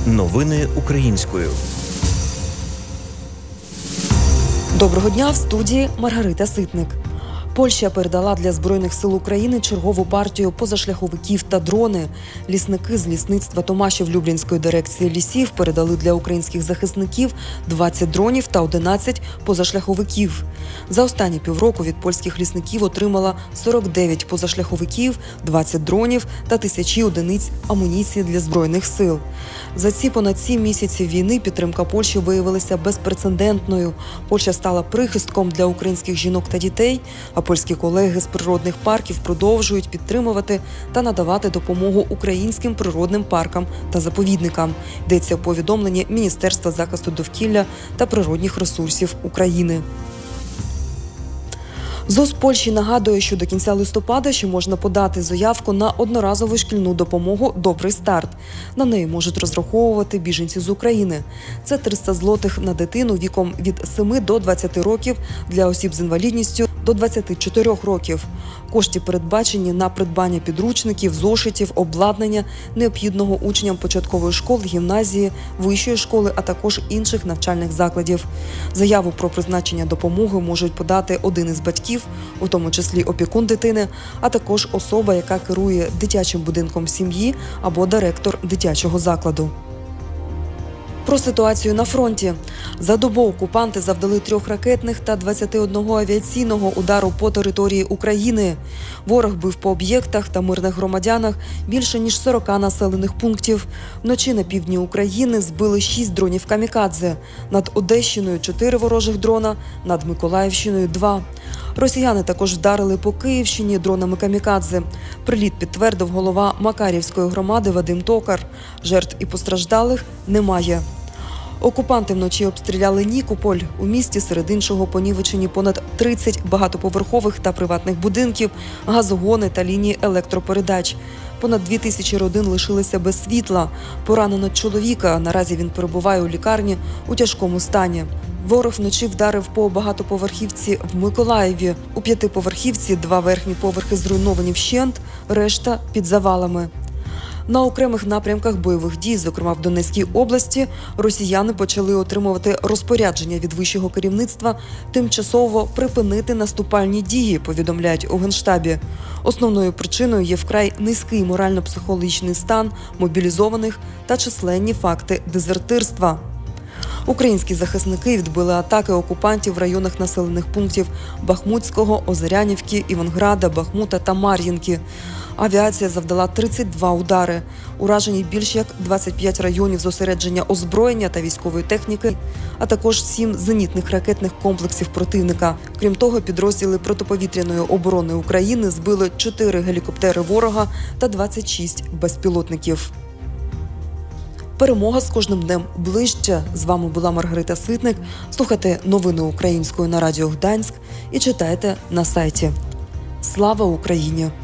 Новини українською. Доброго дня, в студії Маргарита Ситник. Польща передала для Збройних сил України чергову партію позашляховиків та дрони. Лісники з лісництва Томашів Люблінської дирекції лісів передали для українських захисників 20 дронів та 11 позашляховиків. За останні півроку від польських лісників отримала 49 позашляховиків, 20 дронів та тисячі одиниць амуніції для Збройних сил. За ці понад 7 місяців війни підтримка Польщі виявилася безпрецедентною. Польща стала прихистком для українських жінок та дітей, а польські колеги з природних парків продовжують підтримувати та надавати допомогу українським природним паркам та заповідникам. Йдеться у повідомленні Міністерства захисту довкілля та природних ресурсів України. ЗОЗ Польщі нагадує, що до кінця листопада ще можна подати заявку на одноразову шкільну допомогу «Добрий старт». На неї можуть розраховувати біженці з України. Це 300 злотих на дитину віком від 7 до 20 років, для осіб з інвалідністю – до 24 років. Кошти передбачені на придбання підручників, зошитів, обладнання, необхідного учням початкової школи, гімназії, вищої школи, а також інших навчальних закладів. Заяву про призначення допомоги можуть подати один із батьків, у тому числі опікун дитини, а також особа, яка керує дитячим будинком сім'ї або директор дитячого закладу. Про ситуацію на фронті. За добу окупанти завдали 3 ракетних та 21 авіаційного удару по території України. Ворог бив по об'єктах та мирних громадянах більше ніж 40 населених пунктів. Вночі на півдні України збили 6 дронів камікадзе. Над Одещиною 4 ворожих дрона, над Миколаївщиною 2. Росіяни також вдарили по Київщині дронами камікадзе. Приліт підтвердив голова Макарівської громади Вадим Токар. Жертв і постраждалих немає. Окупанти вночі обстріляли Нікополь. У місті серед іншого понівечені понад 30 багатоповерхових та приватних будинків, газогони та лінії електропередач. Понад 2000 родин лишилися без світла. Поранено чоловіка. Наразі він перебуває у лікарні у тяжкому стані. Ворог вночі вдарив по багатоповерхівці в Миколаєві. У 5-поверхівці 2 верхні поверхи зруйновані вщент, решта під завалами. На окремих напрямках бойових дій, зокрема в Донецькій області, росіяни почали отримувати розпорядження від вищого керівництва тимчасово припинити наступальні дії, повідомляють у Генштабі. Основною причиною є вкрай низький морально-психологічний стан мобілізованих та численні факти дезертирства. Українські захисники відбили атаки окупантів в районах населених пунктів Бахмутського, Озерянівки, Іванграда, Бахмута та Мар'їнки. Авіація завдала 32 удари. Уражені більш як 25 районів зосередження озброєння та військової техніки, а також 7 зенітних ракетних комплексів противника. Крім того, підрозділи протиповітряної оборони України збили 4 гелікоптери ворога та 26 безпілотників. Перемога з кожним днем ближче. З вами була Маргарита Ситник. Слухайте новини українською на Радіо Гданськ і читайте на сайті. Слава Україні!